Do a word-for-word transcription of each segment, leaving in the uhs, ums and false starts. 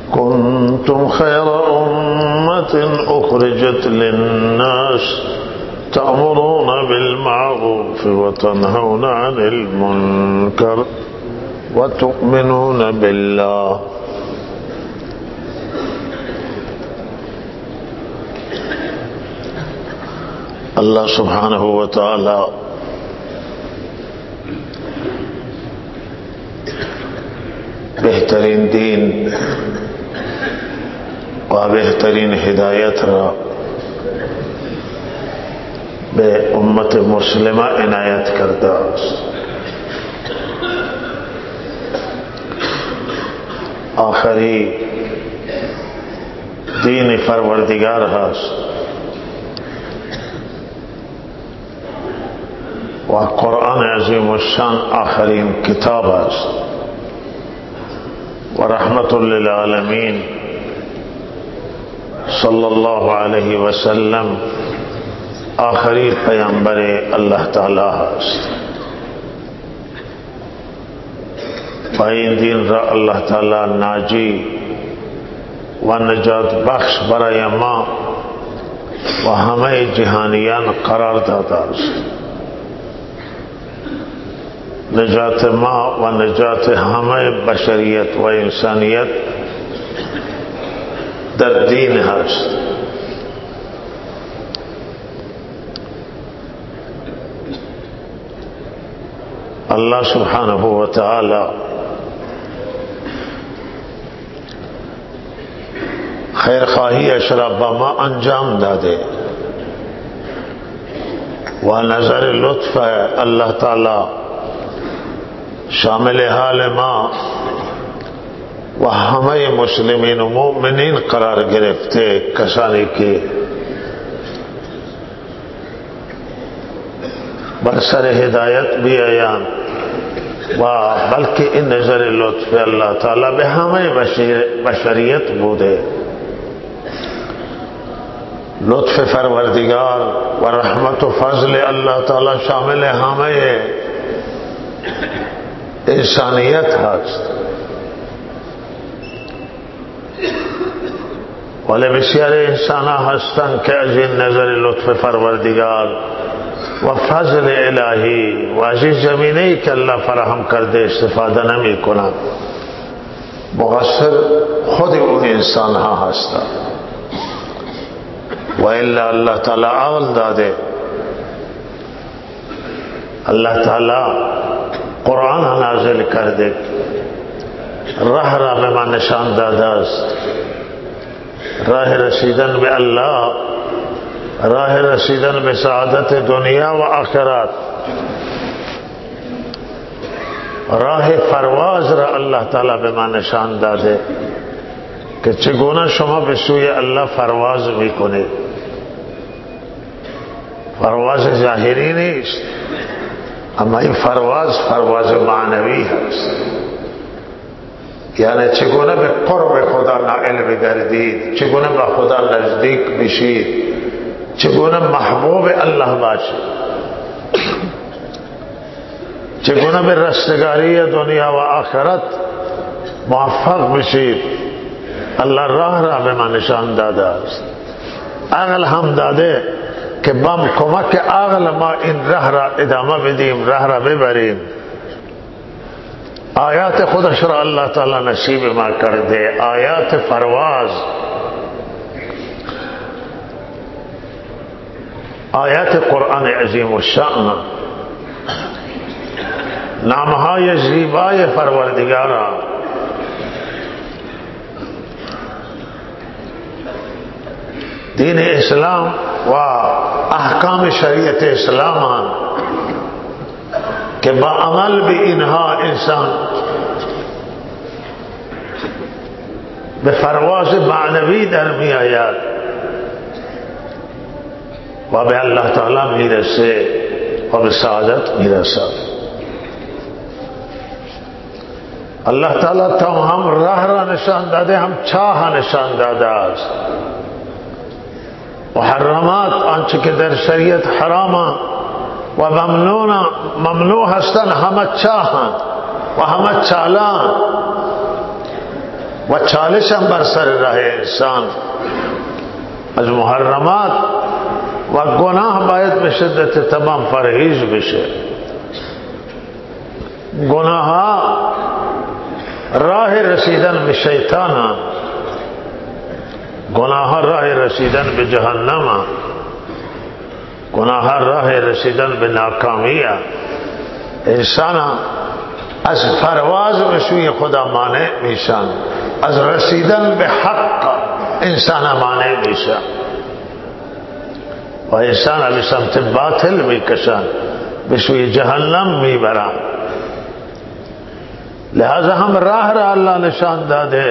कुंतुम खैर उम्मतिन उखरिजत लिन्नास तअमुरूना बिल मारूफ व तनहौना अनिल मुनकर व तु'मिनूना बिल्लाह। अल्लाह सुब्हानहू व तआला बेहतरीन दीन व बेहतरीन हिदायत रा बे उम्मत मुस्लिमा इनायत करदा। आखिरी दीन परवरदिगार हस्त व कुरान अज़ीम शान आखरीन किताब हस्त व रहमतुल लिल आलमीन सल्लल्लाहु अलैहि वसल्लम आखिरी पैगंबर अल्लाह ताला हस्त। भाई दीन रा अल्लाह ताला नाजी व नजात बख्श बराए मां व हमें जहानियान करार दाता नजात मां व नजात हमें बशरियत व इंसानियत दर दीन हस्त। अल्लाह सुब्हानहू व तआला खैर खाही अशरा बमा अंजाम दादे व नजर लुत्फ है अल्लाह ताला शामिल हाल मां व हमें मुस्लिमीन मोमिनीन करार गिरफ्ते कसानी के बरसर हिदायत भी आयान वाह बल्कि इन नजर लुत्फ अल्लाह ताला बे हमें बशरियत बूदे लुत्फ फरवरदिगार व रहमत व फजल अल्लाह ताला शामिल हमें इंसानियत हस्त। वाले बसियारे इंसाना हस्तन के अजीज नजर लुत्फ फरवरदिगार व फजल इलाही वाजिज जमीने के अल्लाह फराहम कर दे इस्तिफादा नमी कुना मुक़स्सिर खुद उन इंसान हाँ हस्ता व इल्ला अल्लाह ताला अवल दादे अल्लाह ताला कुरान नाजिल कर दे राह राह में मान निशान दादास्त राह रसीदन में अल्लाह राह रसीदन में सआदत दुनिया व आखिरत राह परवाज रा अल्लाह ताला बे मान निशान दादे कि चगुना शुमा बेसुए अल्लाह परवाज भी कोने परवाज जाहिरी नहीं अमा ये परवाज परवाज मानवी है यानी चगुना बे क़ुर्ब खुदा नाइल बिगर्दीद चगुना बा खुदा नजदीक बिशीद चगुना महबूब अल्लाह बाशी चगुना बे रस्तगारी दुनिया व आखिरत मुवफ़्फ़क़ बिशीद अल्लाह राह राह में मा निशान दादा अगल हम दादे के बम कुमक के अगल मा इन राह राह इदामा बिदीम राह राह बेबरीम आयात खुद शरा अल्लाह ताला नसीब मा कर दे आयात परवाज आयात कुरान अजीम शान नामहाय ज़ीबाए परवरदिगारा दीन इस्लाम व अहकाम शरीयत इस्लाम के बाअमल भी इन्हा इंसान बेफरवाज मानवी दरमी आयात वब अल्लाह ताला मेरे से और सादत मेरा सा अल्लाह ताला तो हम राह रा निशान दादे हम छाह निशान दादाज मुहर्रमात आंच के दर शरीयत हरामा व ममनूना ममनू हस्तन हम अच्छा व हम चाला व चालीसम बरसर रहे इंसान अज मुहर्रमात व गुनाह बायत में शिद्दत तमाम परहेज विषय गुनाह राह रसीदन में शैताना गुनाह राह रसीदन में जहन्नमा गुनाह राह रसीदन में नाकामिया इंसाना अज परवाज में सुई खुदा माने निशान अज रसीदन में हक इंसाना माने निशान और इंसान अभी समझ बातिल भी कशान बिशुई जहन्नम भी बरा लिहाजा हम राह रहा अल्लाह निशान दादे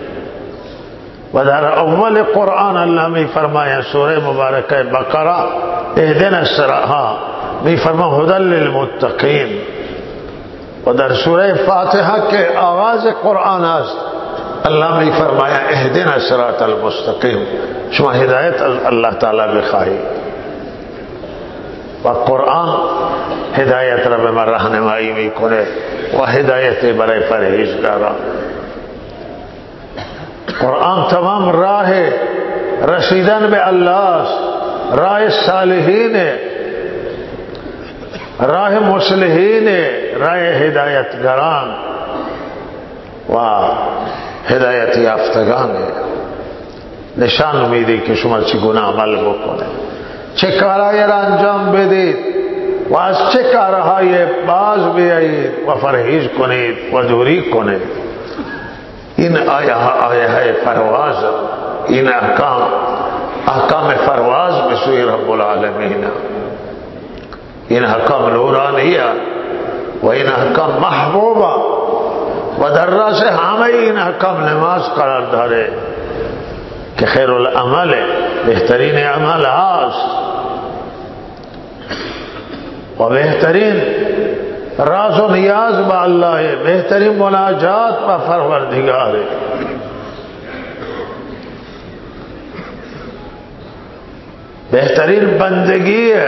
वदार अव्वल कुरान अल्लाह में फरमाया सूरह मुबारक बकरा इहदिना सिराहा में फरमा हुदल लिल मुत्तकीन वदार सूरह फातिहा के आगाज कुरान अल्लाह में फरमाया इहदिना सिरातल मुस्तकीम शुमा हिदायत अल्लाह ताला बिखाई व कुरान हिदायत रब में रहनुमाई भी करे व हिदायत बड़े परहेजगारा कुरान तमाम राह रशीदन में अल्लाह राह सालिहीन राह मुस्लिहीन राह हिदायत गरान व हिदायत याफ्तगान निशान उम्मीदी कि शुमार ची गुनाह अमल बकने चे कारायर अंजाम बेदीत वाज चे कारहा ये बाज भी आई व फरहेज कोने व दूरी कोने इन आया आया है परवाज इन अहकाम अहकाम परवाज में सुई रब्बुल आलमीन इन अहकाम नूरानिया व इन अहकाम महबूबा व दर्रा से हमें इन अहकाम नमाज करार धारे कि खैरुल अमल बेहतरीन अमल हास और बेहतरीन राज व नियाज बा अल्लाह है बेहतरीन मुनाजात बा परवरदिगार है बेहतरीन बंदगी है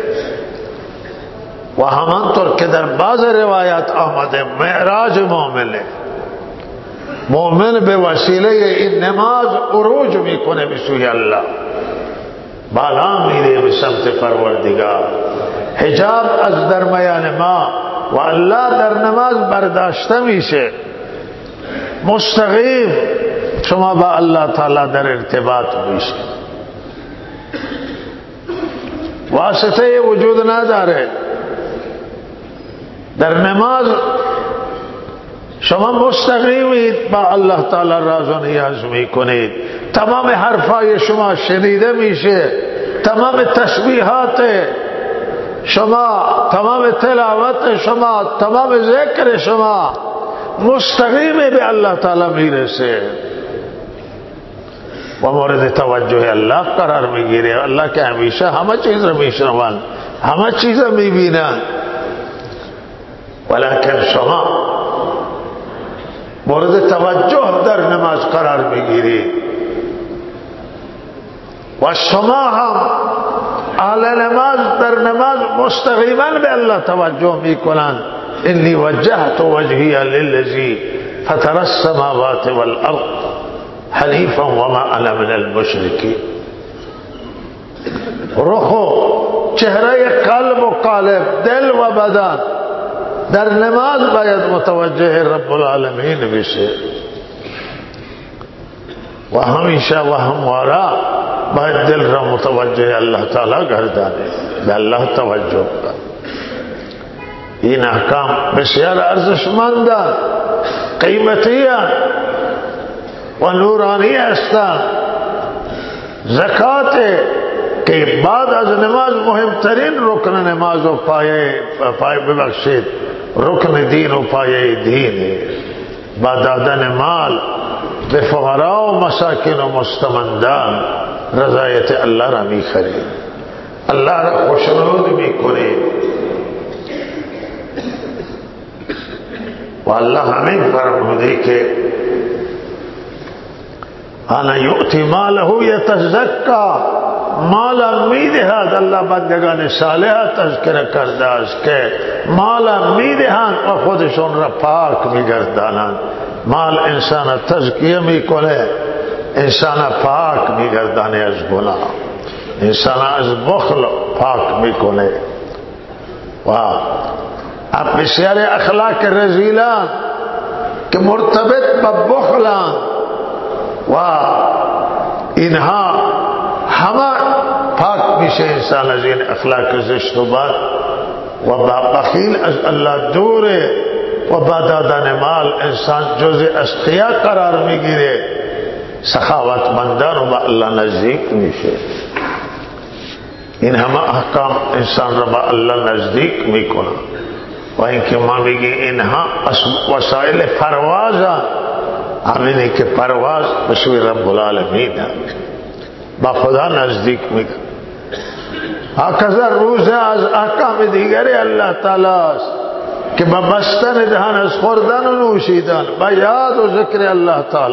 वह हमन तो के दरबाज रिवायात आमद है मेराज मोमिन है मोमिन बेवसीले इन नमाज उरूज भी कोने बिसुई अल्लाह बाला मेरे बिसमत परवरदिगार हिजाब अज दरमयान माँ व अल्लाह दर नमाज बर्दाश्तमी से मुस्तगीब शुमा बा अल्लाह ताला दर इर्तिबात भी से वास्ते ये वजूद ना दारे दर नमाज शमा मुस्तगीब बा अल्लाह ताला राज़ व नियाज़ में कोने तमाम हरफा ये शुमा शरीदे में से तमाम तस्बीहात शमा तमाम तिलावत शमा तमाम ज़िक्र शमा मुस्तगीब भी अल्लाह ताला मीरे से वह मोरद तवज्जो है अल्लाह करार में गिरे अल्लाह के हमेशा हम चीज़ रमेश रवान हम चीज़ में भी ना वलाकिन शमा मोरद तवज्जो दर नमाज करार में गिरी व शमा हम आला नमाज दर नमाज मुस्तगीबन बे अल्लाह तवज्जो भी कुरान इन्नी वज्जहतु वजहिया लिल्लज़ी फतरस समावाति वल अर्द हनीफन वमा अना मिनल मुशरिकीन रुखो चेहरा कल्ब व कालिब दिल व बदन दर नमाज बायद मुतवज्जह रब्बुल आलमीन विषय वह हमेशा वह हमारा बायद दिल रा मुतवज्जह अल्लाह ताला गर्दाने अल्लाह तवज्जो का इन अहकाम बशयार अर्जशमंदा कीमतिया व नूरानिया अस्ता ज़कात के बाद अज नमाज मुहिम तरीन रुकन नमाज पाए पाए बबख्शित रुकन दीन पाए दीन है बादादन माल बेफुकरा मसाकिन मुस्तमंदान रजायत अल्लाह रमी करे अल्लाह रा खुशनूद भी करे वो अल्लाह हमें फरम दे के आना युति मालहू यतज़क्का माला मीदहाद अल्लाह बंदगान सालिहा तज़किरा करदास के माला मीदहान और खुद सुन रहा पाक भी गर्दाना مال انسان تزکیه میکنه، انسان پاک میگردانه از گناه، انسان از بخل پاک میکنه. و اب بسیار اخلاق رزیلان که مرتبط با بخلان و اینها همه پاک میشه انسان از این اخلاق زشت و بد و با بخیل از الله دوره و با دادن مال انسان جزء اشقیا قرار میگیره، سخاوتمندان و با الله نزدیک میشه. این همه احکام انسان را با الله نزدیک میکنه. و اینکه ما میگیم اینها وسایل پرواز همینه که پرواز به سوی رب العالمین با خدا نزدیک میکنه. هکذا روزه از احکام دیگری الله تعالی است که با بستن دهان از خوردن و نوشیدن با یاد و ذکر الله تعالی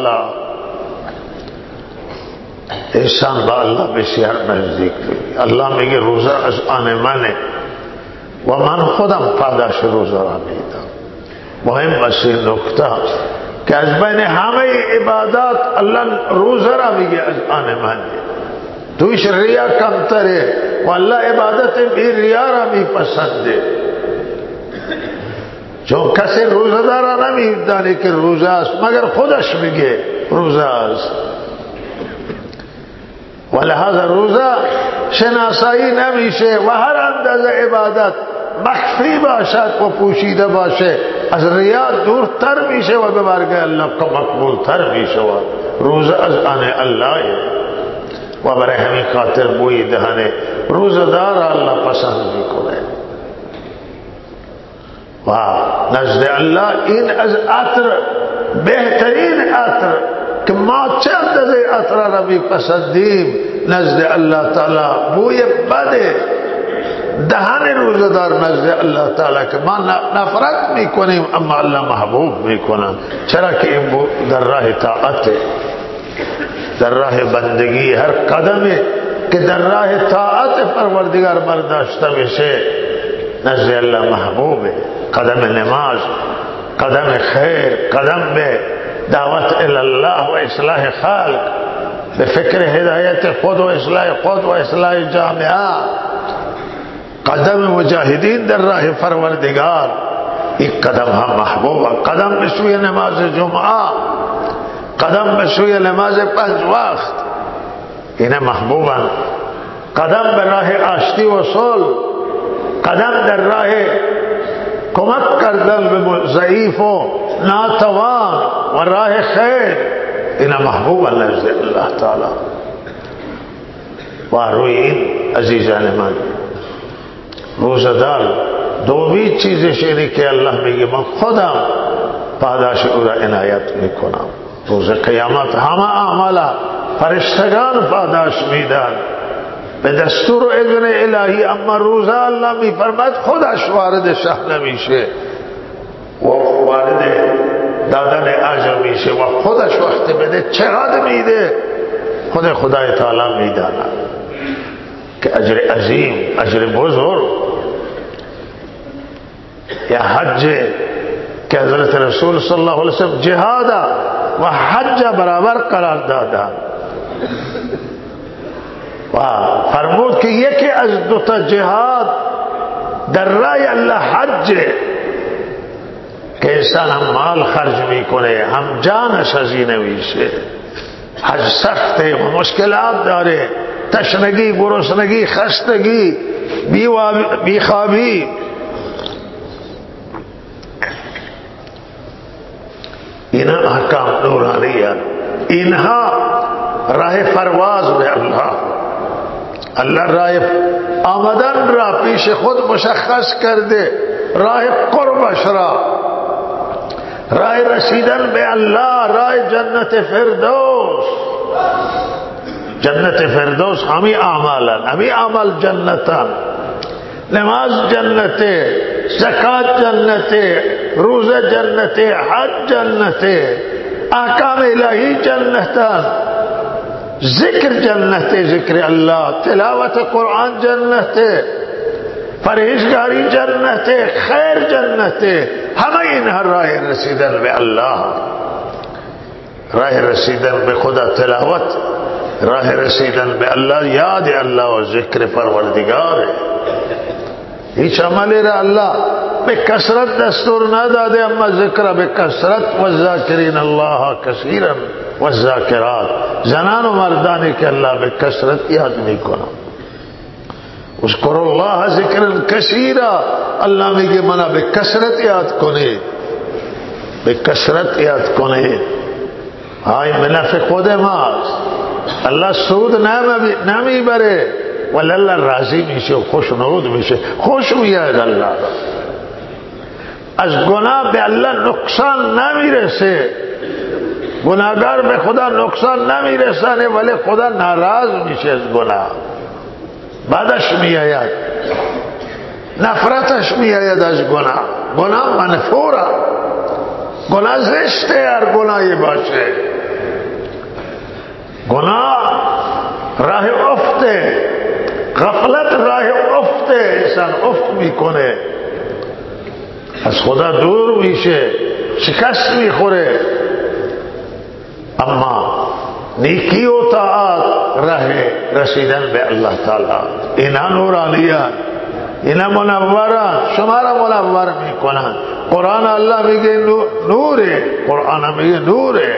انسان با الله بسیار نزدیک میشه. الله میگه روزه از آن منه و من خودم پاداش روزه را میدم. مهم است این نکته که از بین همه عبادات الله روزه را میگه از آن منه، تویش ریا کمتره و الله عبادت بی ریا را میپسنده. چون کسی روزه دارا نمیدانه که روزه است مگر خودش میگه روزه است. و لحاظ روزه شناسایی نمیشه و هر اندازه عبادت مخفی باشد و پوشیده باشه از ریا دورتر میشه و به بارگاه الله مقبولتر میشه. روزه از آن الله و برای همین خاطر بوی دهن روزدار الله پسند میکنه و نزد الله این از عطر بهترین عطر که ما چند از عطر را میپسندیم نزد الله تعالی بوی بده دهن روزدار نزد الله تعالی که ما نفرت میکنیم اما الله محبوب میکنن. چرا که این بو در راه طاعت، در راه بندگی، هر قدمی که در راه طاعت پروردگار برداشته بشه نزد الله محبوبه. قدم نماز، قدم خیر، قدم به دعوت الله و اصلاح خلق، به فکر هدایت خود و اصلاح خود و اصلاح جامعه، قدم مجاهدین در راه پروردگار، این قدم هم محبوبه. قدم به سوی نماز جمعه، قدم به سوی نماز پنج وقت، این محبوبن. قدم به راه آشتی و صلح، قدم در راه کمک کردن به ضعیف و ناتوان و راه خیر، این محبوبن نزد الله تعالی. و روی این عزیزان من روزدار دومی چیزش اینه که الله میگه من خودم پاداش او را عنایت میکنم. روز قیامت همه اعمال فرشتگان پاداش میدن به دستور و اذن الهی، اما روزه الله میفرماید خودش وارد شهر نمیشه و وارد دادن اجر میشه و خودش وقت بده چقدر میده خود خدای تعالی میداند که اجر عظیم، اجر بزرگ. یا حج که حضرت رسول صلی الله علیه وسلم جهاد و حج برابر قرار دادن و فرمود که یکی از دوتا جهاد در راه الله حج که انسان هم مال خرج میکنه هم جانش هزینه میشه. حج سخته و مشکلات داره، تشنگی، گرسنگی، خستگی، بیخوابی. اینها احکام نورانیه، اینها راه پرواز به الله. الله راه آمدن را پیش خود مشخص کرده، راه قربش را، راه رسیدن به الله، راه جنت فردوس. جنت فردوس همی اعمالن، همی اعمال جنتن. نماز جنته، زکات جنته، روزه جنته، حج جنته، احکام الهی جنتن، ذکر جنته، ذکر الله، تلاوت قرآن جنته، پرهیزگاری جنته، خیر جنته. همه اینها راه رسیدن به الله. راه رسیدن به خدا تلاوت، راه رسیدن به الله یاد الله و ذکر پروردگار. هیچ عملی را الله به کثرت دستور نداده، اما ذکر به کثرت و ذاکرین الله کثیرا و ذاکرات، زنان و مردانی که الله به کثرت یاد میکنن. اذکر الله ذکرا کثیرا، الله میگه منا به کثرت یاد کنید، به کثرت یاد کنید. های منافع خود ماست، الله سود نمیبره ولی الله راضی میشه و خوشنود میشه، خوش میاد الله. از گناه به الله نقصان نمیرسه، گناهگار به خدا نقصان نمیرسانه ولی خدا ناراض میشه از گناه، بعدش میآید نفرتش میآید از گناه. گناه منفوره، گناه زشته، هر گناهی باشه. گناه راه افته، غفلت راه افته، انسان افت میکنه، از خدا دور میشه، شکست میخوره. اما نیکی و طاعت راه رسیدن به الله تعالی، اینا نورانیان، اینا منوران، شما را منور میکنن. قرآن الله میگه نوره، قرآن میگه نوره.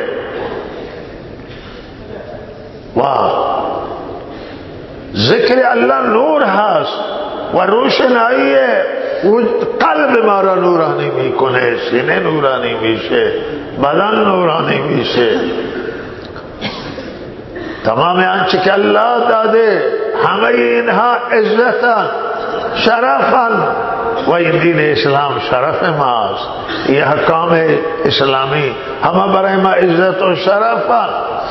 و ذکر الله نور هست و روشنایی قلب ما را نورانی میکنه، سینه نورانی میشه، بدن نورانی میشه. تمام آنچه که الله داده همه اینها عزتن، شرفن، و این دین اسلام شرف ماست. یہ حکام اسلامی همه برای ما عزت و شرفن.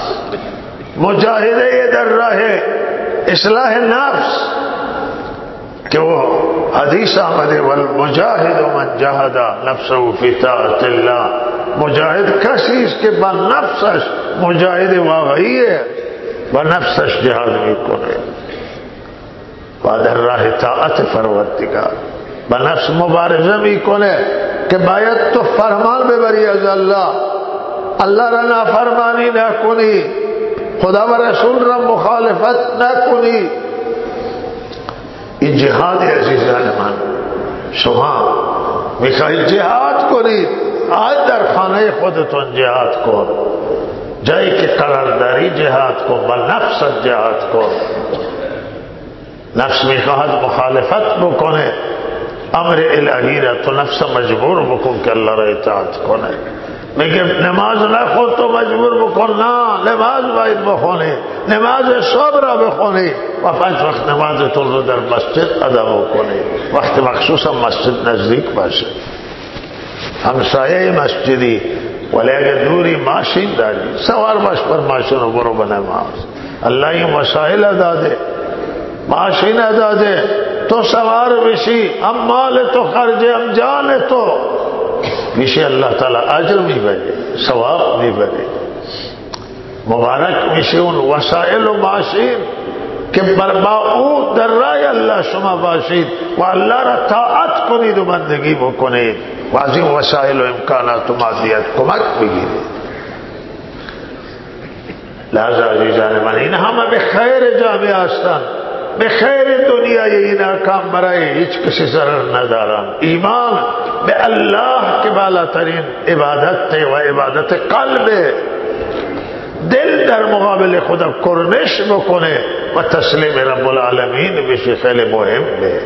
مجاهده در راه اصلاح نفس کہ وہ حدیث آمده والمجاهد من جاهد نفسه فی طاعت الله، مجاهد کسی است که با نفسش مجاهد واقعی ہے، با نفسش جهاد میکنه و در راه طاعت پروردگار با نفس مبارزه میکنه که باید تو فرمان ببری از الله، الله را نافرمانی نکنی، خدا و رسول را مخالفت نکنی. این جهاد عزیزان من. شما میخواهید جهاد کنید، آج در خانه خودتون جهاد کن، جایی که قرار داری جهاد کن، با نفست جهاد کن. نفس میخواهد مخالفت بکنه امر الهی را، تو نفس مجبور بکن که الله را اطاعت کنه. میگه نماز نخون تو مجبور بکن، نه، نماز باید بخونی، نماز صبح را بخونی و پنج وقت نمازتون رو در مسجد ادا بکنی، وقت مخصوصا مسجد نزدیک باشه، همسایه مسجدی. ولی اگر دوری ماشین داری سوار باش پر ماشین رو برو به نماز. الله این وسائل داده، ماشین داده، تو سوار بشی، هم مال تو خرجه، هم جان تو میشه، الله تعالی اجر میبره، ثواب میبره، مبارک میشه اون وسائل و ماشین که با او در راه الله شما باشید و الله را طاعت کنید و بندگی بکنید و از این وسائل و امکانات و مادیات کمک بگیرید. لذا عزیزان من، این همه به خیر جامعه هستند، به خیر دنیای این احکام برای هیچ کسی ضرر ندارن. ایمان به الله که بالاترین عبادت و عبادت قلب، دل در مقابل خدا کرنش بکنه و تسلیم رب العالمین بشه، خیلی مهمه.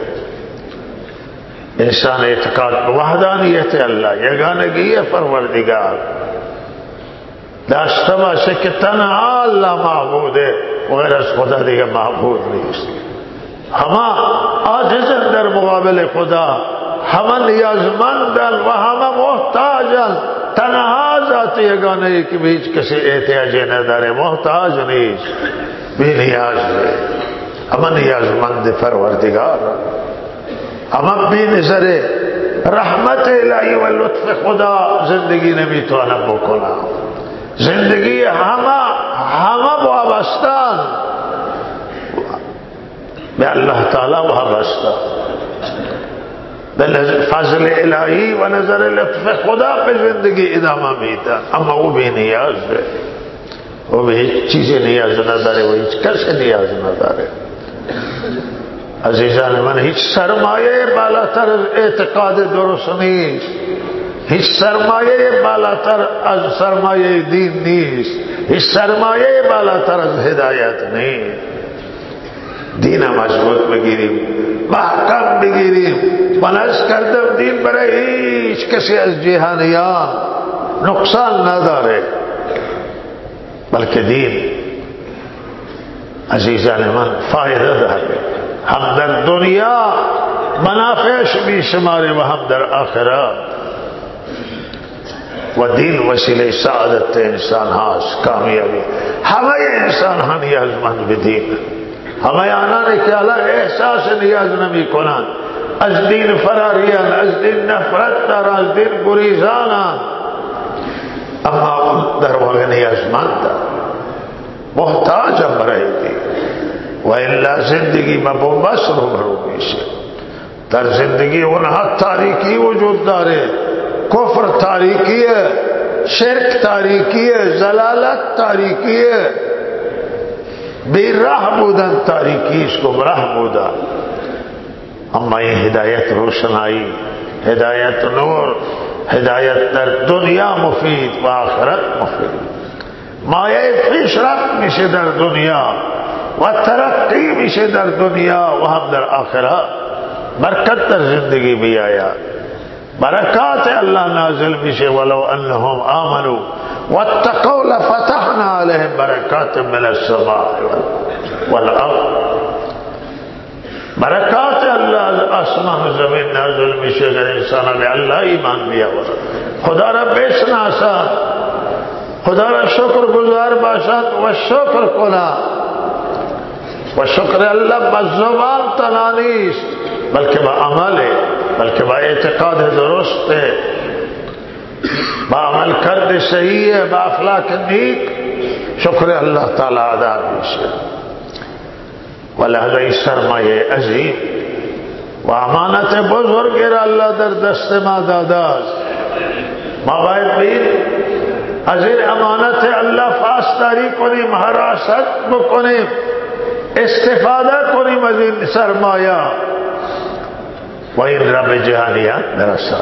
انسان اعتقاد به وحدانیت الله، یگانگی پروردگار داشته باشه که تنها الله معبوده و غیر از خدا دیگه معبود نیست. همه عاجزن در مقابل خدا، همه نیازمندن و همه محتاجن. تنها ذات یگانه ای که به هیچ کسی احتیاجی نداره، محتاج نیست، بی نیاز ہے. همه نیازمند پروردگار، همه بی نظر رحمت الهی و لطف خدا زندگی نمیتونه بکنه. زندگی همه همه وابستن به الله تعالی وابسته. फजल इलाही व नजर लत्फ खुदा पे जिंदगी इदामा बीता। अम्मा वो भी नियाज है, वो भी चीजें नियाज न दारे, वो कैसे नियाज न दारे। अजीजान मन हिच सरमाये बालातर एतकाद दुरुस्ती, हिच सरमाये बालातर अज सरमाये दीन नीस, हिच सरमाये बालातर अज हिदायत नहीं। दीना मजबूत बगिरीम, महकम बगिरीम, बनस करदम दीन बरे हिच कसी अज जिहानिया नुकसान न दारे, बल्कि दीन अजीजान मन फायदा दारे। हम दर दुनिया मनाफेश भी शुमारे व हम दर आखिरत। व दीन वसीले सादत इंसान हास कामयाबी। हमें इंसान नियाजमंद भी दीन, हमें आना ने क्या एहसास नियाज नबी कुरान अज दीन फरारियान, अज दीन नफरत तर, अज दीन गुरीजाना। अम्मा दर वह नियाजमंद मोहताज हम रही थी। वह अल्लाह जिंदगी में बोबस रूबरूबी से तर जिंदगी उन्हा तारीखी वजूद दारे, कुफ्र तारीखी है, शिरक तारीखी है, जलालत तारीखी है, बेराह बुदन तारीखी, इसको राह बुदा। अम्मा ये हिदायत रोशनाई, हिदायत नूर, हिदायत दर दुनिया मुफीद व आखिरत मुफीद। माए फिशरत मिशे दर दुनिया व तरक्की मिशे दर दुनिया व हम दर आखिरत। बरकत दर जिंदगी भी आया, बरकत अल्लाह नाजिल मिशे। वलो अन्नहुम आमनू वत्तक़ौ लफ़तहना अलैहिम बरकातिम मिनस समाइ वल अर्द। बरकत अल्लाह आसमान जमीन नाजिल मिशे। अगर इंसान में अल्लाह ईमान दिया हो, खुदा रब्बे शनासा, खुदा रा शुक्र गुजार बाशात व शुक्र कोना व शुक्र अल्लाह बज़ुबान तनानीस, बल्कि बाअमल है, बल्कि बाएतिकाद दुरुस्त है, बाअमल कर दे सही है, बाअखलाक नीक। शुक्र अल्लाह ताला अदा से वलहज़ा सरमाए अजीम व अमानत बुजुर्ग अल्लाह दर दस्त मादादाज माबाद बीन अजीर अमानत अल्लाह फासदारी कोनी, महारासत बकोनी, इस्तिफादा कोनी, मजीद सरमाया वही रब जहानिया दरसा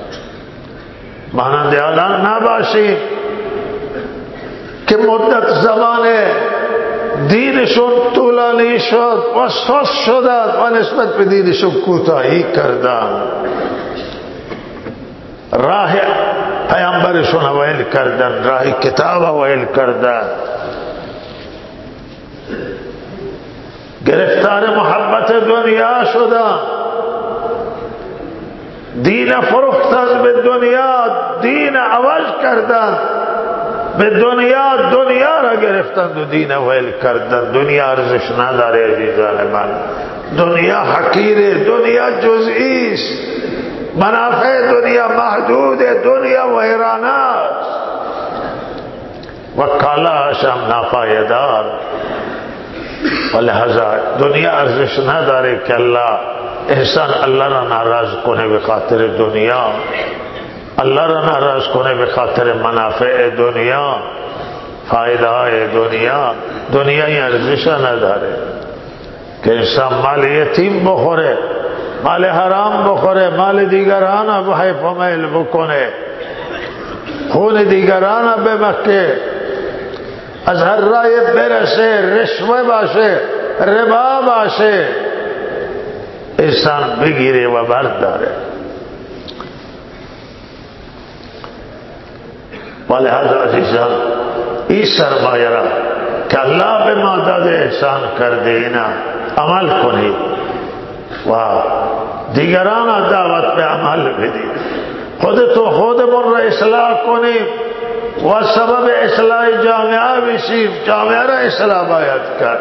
माना दयाला नाबाशी कि मुद्दत जमाने दीन शुन तुलानी शुद व स्वस्थ शुदत व निस्बत पे दीन शुन कोताही करदा। राह पैगंबर शुन अवैल करदन, राह किताब अवैल करदन, गिरफ्तार मोहब्बत दुनिया शुदा, दीन फरोख्तन बे दुनिया, दीन अवज करदन बे दुनिया, दुनिया रा गिरफ्तन तो दीन अवैल करदन। दुनिया अर्जिश ना दारे अजीजान मन, दुनिया हकीरे, दुनिया जुज़ईस, मनाफे दुनिया महदूद है, दुनिया वहराना वकाला शम नाफायदार। लिहाजा दुनिया अर्जिश ना दारे कि अल्लाह एहसान अल्लाह रा नाराज कोने बे खातिर दुनिया, अल्लाह रा नाराज कोने बे खातिर मनाफे दुनिया, फायदा है दुनिया। दुनिया ही अर्जिशा न दारे कि इंसान माल यतीम बखोरे, माल हराम बखोरे, माल दीगराना बहाय फमैल बकोने, खून दीगराना बेमक्के, अजहर्राए बेरसे, रिश्वे बाशे, रिबा बाशे, इंसान बिगिरे व बरदारे। लिहाजा अजीजान ई सरमायरा कि अल्लाह पे मादद एहसान कर देना अमल को नहीं, वाह दीगराना दावत पे अमल भी दी, खुद तो खुद मुर्रा इसलाह को नहीं, वह सबब इसलाह जामिया विशीफ जामिया इसलाह बायत कर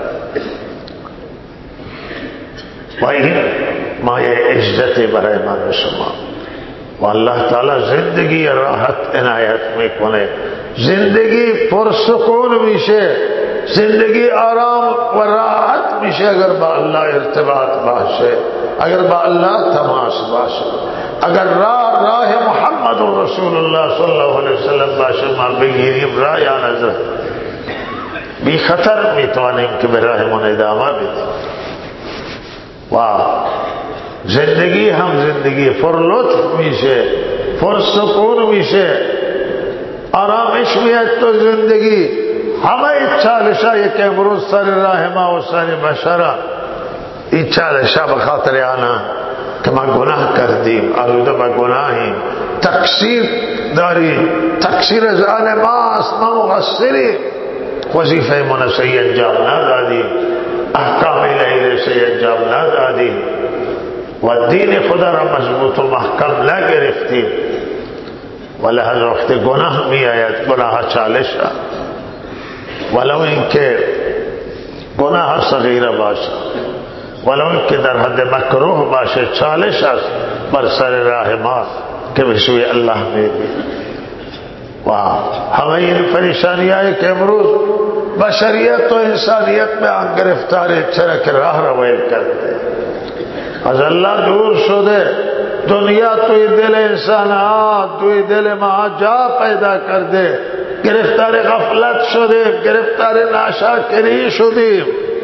वही माए इज्जत बरे मन शुमा। अल्लाह ताला जिंदगी राहत इनायत में कोने, जिंदगी पुरसकून विषे زندگی آرام و راحت میشه اگر با الله ارتباط باشه، اگر با الله تماس باشه، اگر راه راه محمد رسول الله صلی الله علیه وسلم باشه ما بگیریم راه یا نظر بی خطر میتوانیم که به راهمون ادامه بدیم و زندگی هم زندگی پرلطف میشه، پرسکون میشه، آرامش میاد تو زندگی. همه چالشایی که امروز سر راه ما و سر بشر این چالشا به خاطر آنها که ما گناه کردیم، آلوده با گناهیم، تقصیر داریم، تقصیر از آن ماست، ما مقصریم، وظیفه من صحیح انجام ندادیم، احکام الهی صحیح انجام ندادیم و دین خدا را مضبوط و محکم نگرفتیم و لحظه وقت گناه می آید، گناه چالش ولو اینکه گناه صغیره باشه، ولو اینکه در حد مکروه باشه، چالش است بر سر راه ما که به سوی الله می‌رویم. و همه این پریشانی‌هایی که امروز بشریت و انسانیت میں آن گرفتاری چرا که راه را ویل کرده، از الله دور شده، دنیا توی دل انسان ها توی دل ما جا پیدا کرده، گرفتار غفلت شدیم، گرفتار ناشکری شدیم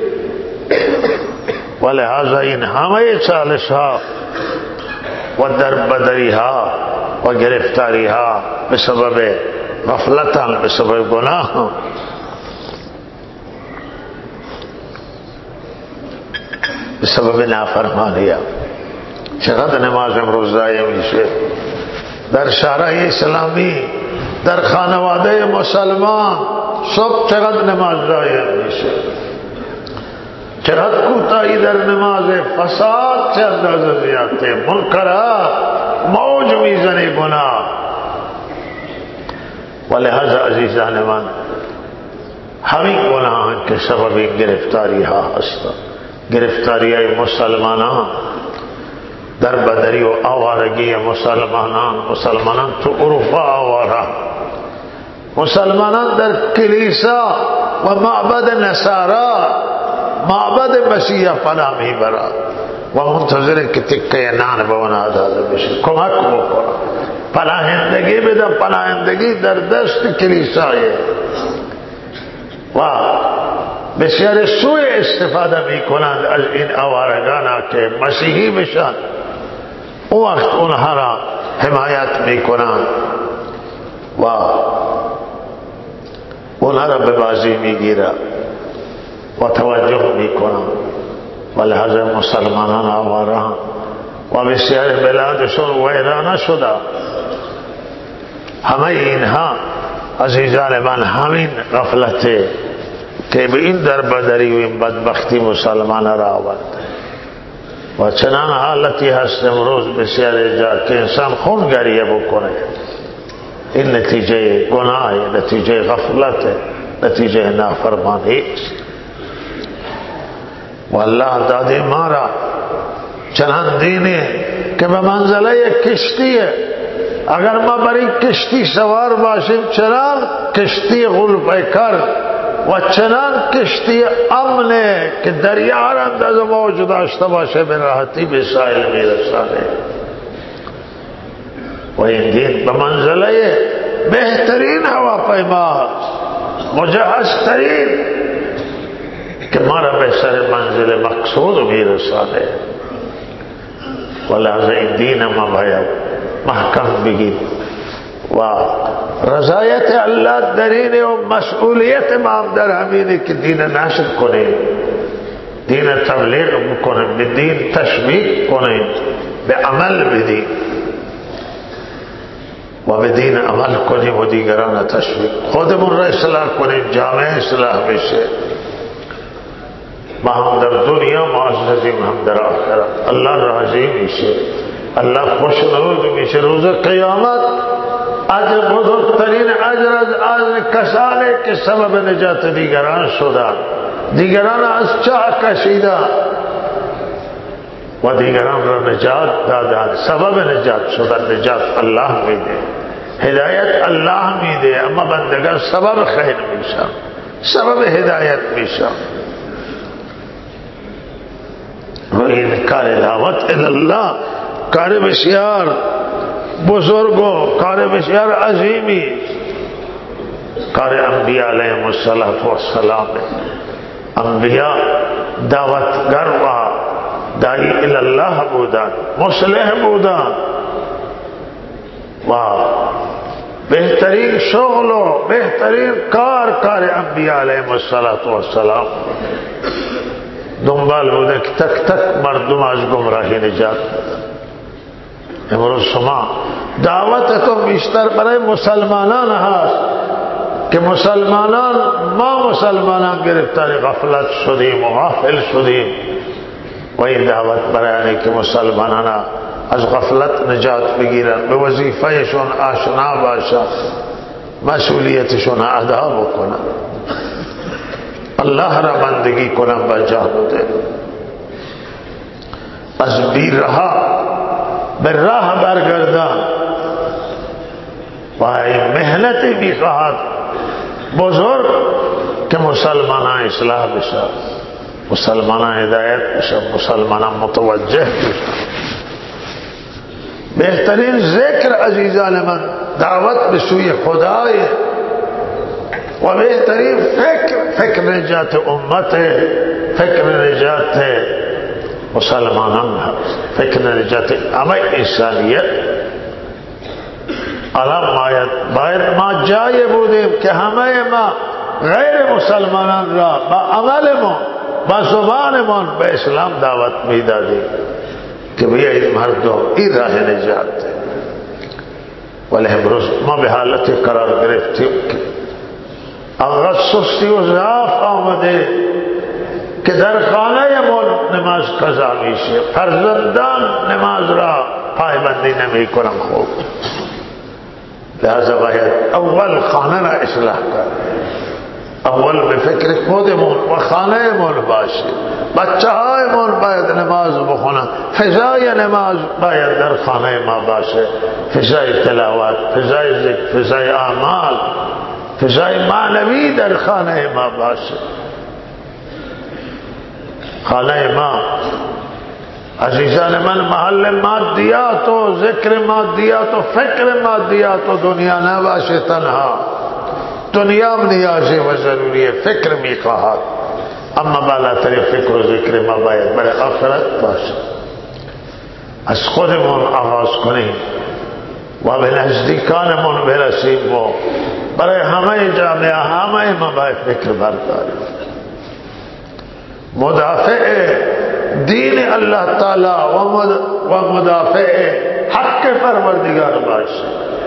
و لہذا این همه چالش ها و دربدری ها و گرفتاری ها به سبب غفلت هم، به سبب گناه هم، به سبب نافرمانی هم. چقدر نماز امروز ضایع میشه در شهرهای اسلامی، در خانواده مسلمان، صبح چقدر نماز ضایع میشه، چقدر کوتاهی در نماز، فساد چه اندازه زیاده، منکرات موج میزنی گناه. و لہذا عزیزان من همین گناه که سبب گرفتاری ها هستند، گرفتاری های مسلمانان، در بدری و آوارگی مسلمانان، مسلمانان تو اروپا آواره، مسلمانان در کلیسا و معبد نصارا، معبد مسیح پناه میبرند و منتظر که تکه نان به اونها داده بشه، کمک بکنه، پناهندگی بدن. پناهندگی در دست کلیسای و بسیار سوء استفاده میکنند از این آوارگان که مسیحی بشن، اون وقت اونها را حمایت میکنند و اونها را به بازی میگیرند و توجه میکنند و لحظه مسلمانان آواران و بسیار بلادشون ویرانه شده. همه اینها عزیزان من همین غفلته که به این دربدری و این بدبختی مسلمان را آورد و چنان حالتی هست امروز بسیار جا که انسان خون گریه بکنه. این نتیجه گناه، نتیجه غفلت، نتیجه نافرمانی است و الله داده ما را چنان دینه که به منزله کشتیه. اگر ما بر این کشتی سوار باشیم، چنان کشتی غلپیکر و چنان کشتی امنه که دریا را اندازه موج داشته باشه به راحتی به ساحل میرسانه. و این دین به منزله بهترین هواپیما است، مجهزترین، که ما را به سر منزل مقصود میرسانه. و لحظه این دین ما باید محکم بگیم و رضایت الله در اینه و مسئولیت ما هم در همینه که دین نشر کنیم، دین تبلیغ بکنیم، به دین تشویق کنیم، به عمل بدیم و به دین عمل کنیم و دیگران تشویق، خودمون را اصلاح کنیم، جامعه اصلاح بشه، ما هم در دنیا معززیم، هم در آخرت الله راضی میشه، الله خوشنود میشه. روز قیامت اجر بزرگترین اجر از اجر کسانی که سبب نجات دیگران شدند، دیگران از چاه کشیدند و دیگران را نجات دادند، سبب نجات شدن. نجات الله میده، هدایت الله میده، اما بندگان سبب خیر میشن، سبب هدایت میشم. و این کار دعوت الله کار بسیار بزرگ و کار بسیار عظیمی، کار انبیاء علیهم السلام. انبیاء دعوتگر و داعی الله بودن، مصلح بودن و بهترین شغل و بهترین کار کار انبیاء علیهم السلام دنبال بوده که تک تک مردم از گمراهی نجات بدن. امروز شما دعوتتون بیشتر برای مسلمانان هست که مسلمانان ما مسلمانان گرفتار غفلت شدیم و غافل شدیم و این دعوت برای که مسلمانان از غفلت نجات بگیرن، به وظیفهشون آشنا باشن، مسئولیتشون ادا بکنن، الله را بندگی کنن با جان و دل، از بیرها به راه برگردن و این مهنت میخواهد بزرگ که مسلمان اصلاح بشن، مسلمان هدایت بشن، مسلمان متوجه بشن. بهترین ذکر عزیزان من دعوت به سوی خدای و بهترین فکر فکر نجات امت، فکر نجات مسلمانان هست، فکر نجات همه انسانیت. الان باید ما جای بودیم که همه ما غیر مسلمانان را با عملمون با زبانمون به اسلام دعوت میدادیم که بیایید مردم این راه نجات. ولی امروز ما به حالت قرار گرفتیم که انقدر سستی و ضعف آمده که در خانه من نماز قضا میشه، فرزندان نماز را پایبندی نمی کنن. خوب لذا باید اول خانه را اصلاح کرد، اول به فکر خودمون و خانه من باشیم، بچه های من باید نماز بخونن، فضای نماز باید در خانه ما باشه، فضای تلاوت، فضای ذکر، فضای اعمال، فضای معنوی در خانه ما باشه. خانه ما عزیزان من محل مادیات و ذکر مادیات و فکر مادیات و دنیا نباشه تنها. دنیا نیازی و ضروری فکر میخواهد، اما بالاتر فکر و ذکر ما باید برای آخرت باشه. از خودمون آغاز کنیم و به نزدیکانمون برسیم و برای همه جامعه همه ما باید فکر برداریم. مدافع دین الله تعالی و مدافع حق پروردگار باشه.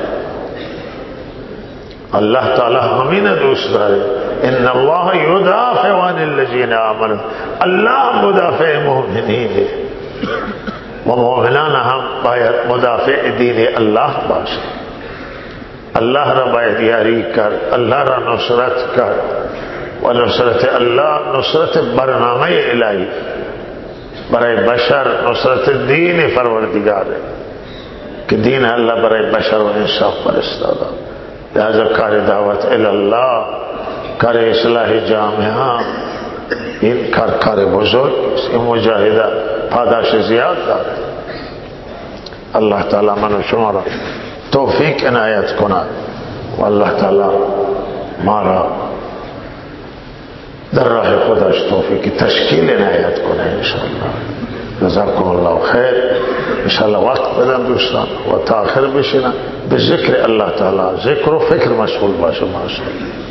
الله تعالی همین دوست داره. ان الله یدافع عن الذین آمنوا، الله مدافع مؤمنین و مؤمنان هم باید مدافع دین الله باشه. الله را باید یاری کرد، الله را نصرت کرد و نصرت الله نصرت برنامه الهی برای بشر، نصرت دین پروردگاره که دین الله برای بشر و انصاف فرستاده. لذا کار دعوت الله، کار اصلاح جامعه، این کار کار بزرگ است. این مجاهده پاداش زیاد داره. الله تعالی من و شما را توفیق عنایت کند و الله تعالی ما را در راه خودش توفیق تشکیل عنایت کنه انشاءالله. جزاکم الله خیر. انشاءالله وقت بدن دوستان و تاخر بشینن به ذکر الله تعالی، ذکر و فکر مشغول باشه. ماشاءالله.